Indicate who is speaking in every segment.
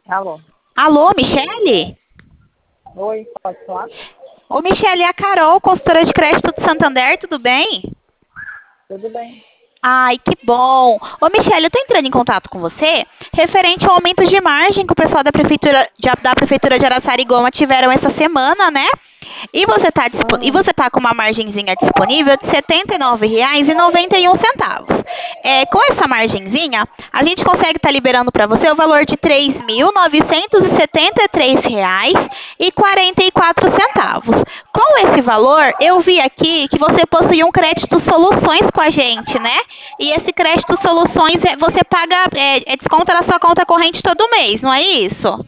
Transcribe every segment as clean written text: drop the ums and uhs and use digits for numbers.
Speaker 1: Alô?
Speaker 2: Alô, Michele?
Speaker 1: Oi, pode falar?
Speaker 2: Ô, Michele, é a Carol, consultora de crédito do Santander, tudo bem?
Speaker 1: Tudo bem?
Speaker 2: Ai, que bom. Ô, Michele, eu tô entrando em contato com você referente ao aumento de margem que o pessoal da Prefeitura de Araçariguama tiveram essa semana, né? E
Speaker 1: Hum,
Speaker 2: você tá com uma margenzinha disponível de R$ 79,91. Com essa margenzinha, a gente consegue estar liberando para você o valor de R$ 3.973,44. Com esse valor, eu vi aqui que você possui um crédito soluções com a gente, né? E esse crédito soluções você paga, desconta na sua conta corrente todo mês, não é isso?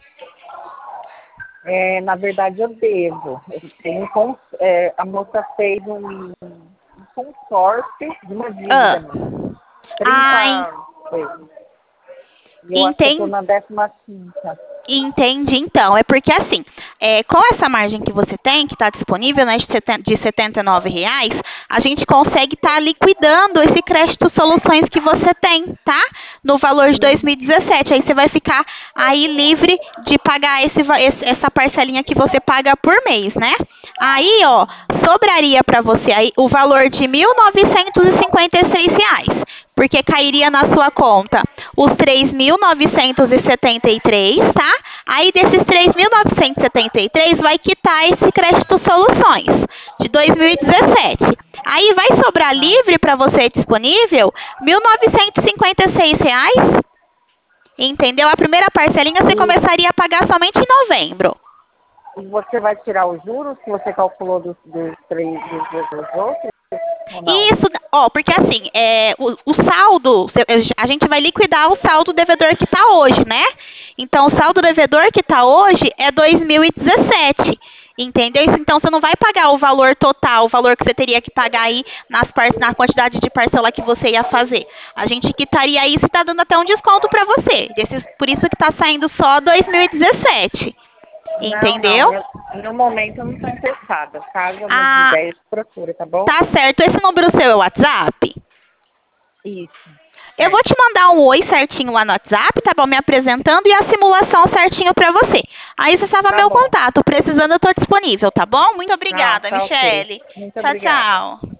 Speaker 1: na verdade, eu devo. Eu tenho, a moça fez um consórcio de uma dívida
Speaker 2: Ah,
Speaker 1: minha.
Speaker 2: ah,
Speaker 1: 30 vezes. E eu acho que eu estou
Speaker 2: entendi.
Speaker 1: na 15ª.
Speaker 2: Entendi, então. É porque assim, com essa margem que você tem, que está disponível, né, de R$ 79, a gente consegue estar liquidando esse crédito soluções que você tem, tá? No valor de
Speaker 1: Uhum.
Speaker 2: 2017. Aí você vai ficar aí livre de pagar essa parcelinha que você paga por mês, né? Aí, ó, sobraria para você aí o valor de R$ 1.956, porque cairia na sua conta os 3.973, tá? Aí desses 3.973 vai quitar esse crédito soluções de 2017. Aí vai sobrar
Speaker 1: Ah,
Speaker 2: livre para você disponível R$ 1.956. Entendeu? A primeira parcelinha você
Speaker 1: e,
Speaker 2: começaria a pagar somente em novembro.
Speaker 1: e você vai tirar os juros que você calculou dos três dos outros? Ou não?
Speaker 2: Isso, ó, porque assim, o saldo, a gente vai liquidar o saldo devedor que está hoje, né? Então, o saldo devedor que está hoje é 2017. Entendeu? Então, você não vai pagar o valor total, o valor que você teria que pagar aí na quantidade de parcela que você ia fazer. A gente quitaria isso e está dando até um desconto para você. Por isso que está saindo só 2017.
Speaker 1: Não, não.
Speaker 2: Entendeu?
Speaker 1: No momento eu não estou interessada. Caso eu mude de
Speaker 2: Ah,
Speaker 1: ideia, procura, tá bom?
Speaker 2: tá certo. Esse número seu é o WhatsApp?
Speaker 1: Isso.
Speaker 2: Eu vou
Speaker 1: É,
Speaker 2: te mandar um oi certinho lá no WhatsApp, tá bom? Me apresentando e a simulação certinho pra você. Aí você salva
Speaker 1: tá
Speaker 2: meu
Speaker 1: bom.
Speaker 2: contato. Precisando, eu tô disponível, tá bom? Muito
Speaker 1: Ah,
Speaker 2: obrigada,
Speaker 1: tá ok.
Speaker 2: Michele.
Speaker 1: Muito
Speaker 2: Tchau,
Speaker 1: obrigada.
Speaker 2: tchau.